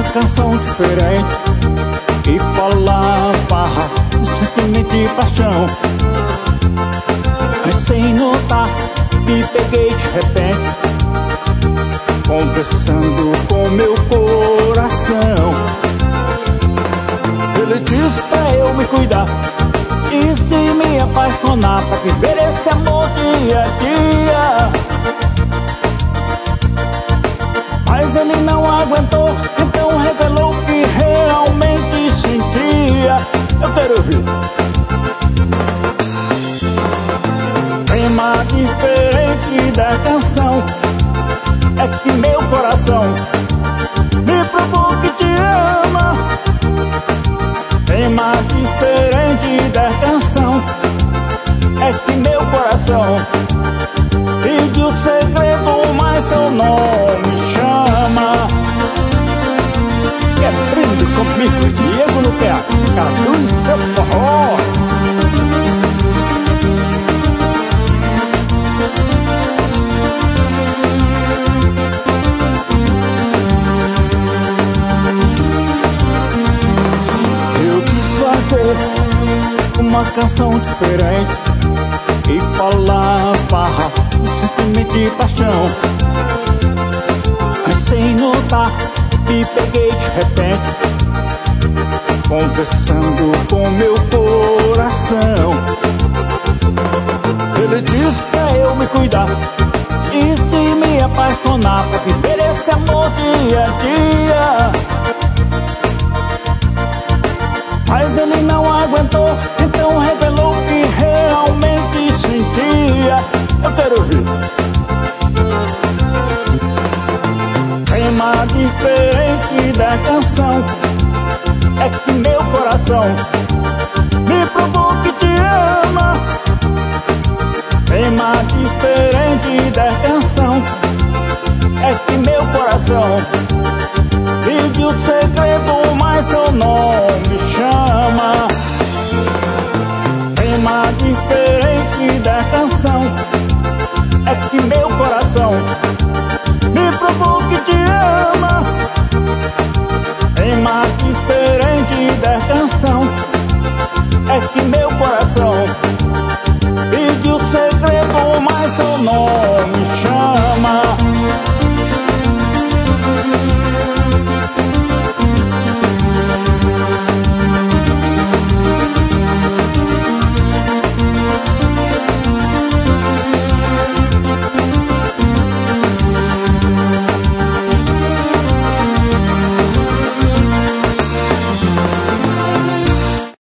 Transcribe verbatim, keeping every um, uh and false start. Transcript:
canção diferente que falava de sentimento e paixão. Mas sem notar, me peguei de repente, conversando com meu coração. Ele disse pra eu me cuidar e se me apaixonar, pra viver esse amor dia a dia. Mas ele não aguentou, então revelou que realmente sentia. Eu quero ouvir. Tema diferente da canção é que meu coração me provou que te ama. Tema diferente da canção é que meu coração pediu segredo, mas seu nome chama. Quer brinde comigo, Diego no pé, Cadu e seu forró. Eu quis fazer uma canção diferente e falava de sentimento e paixão. Mas sem notar, me peguei de repente, conversando com meu coração. Ele disse pra eu me cuidar e se me apaixonar, pra viver esse amor dia a dia. Mas ele não aguentou, então revelou que realmente sentia. Eu quero ouvir. Tema diferente da canção é que meu coração me provou que te ama. Tema diferente da canção é que meu coração pediu segredo, mas seu nome chama. Tema diferente da canção é que meu coração me provou que te ama. Tema diferente da canção é que meu coração pediu segredo, mas seu nome